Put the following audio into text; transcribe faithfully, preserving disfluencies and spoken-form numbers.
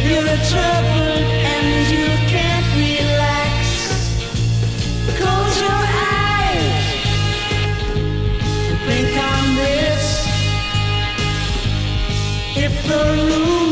you're troubled and you can't relax, close your eyes and think on this. If the room